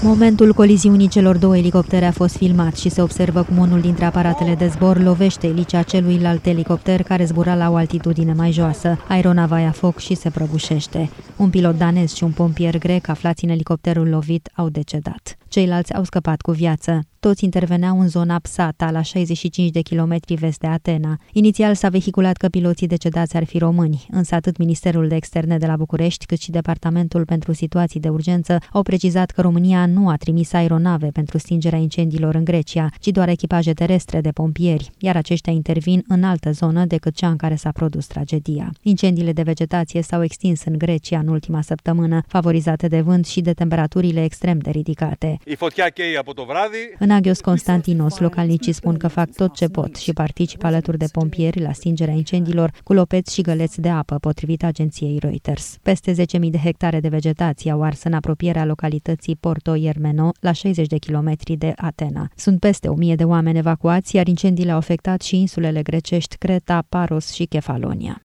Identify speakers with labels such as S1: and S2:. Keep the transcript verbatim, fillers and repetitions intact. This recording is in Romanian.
S1: Momentul coliziunii celor două elicoptere a fost filmat și se observă cum unul dintre aparatele de zbor lovește elicea celuilalt elicopter care zbura la o altitudine mai joasă. Aeronava ia foc și se prăbușește. Un pilot danez și un pompier grec aflați în elicopterul lovit au decedat. Ceilalți au scăpat cu viață. Toți interveneau în zona Psata, la șaizeci și cinci de kilometri vest de Atena. Inițial s-a vehiculat că piloții decedați ar fi români, însă atât Ministerul de Externe de la București, cât și Departamentul pentru Situații de Urgență au precizat că România nu a trimis aeronave pentru stingerea incendiilor în Grecia, ci doar echipaje terestre de pompieri, iar aceștia intervin în altă zonă decât cea în care s-a produs tragedia. Incendiile de vegetație s-au extins în Grecia în ultima săptămână, favorizate de vânt și de temperaturile extrem de ridicate. În Agios Constantinos, localnicii spun că fac tot ce pot și participă alături de pompieri la stingerea incendiilor cu lopeți și găleți de apă, potrivit agenției Reuters. Peste zece mii de hectare de vegetație au ars în apropierea localității Porto Iermeno, la șaizeci de kilometri de Atena. Sunt peste o mie de oameni evacuați, iar incendiile au afectat și insulele grecești Creta, Paros și Kefalonia.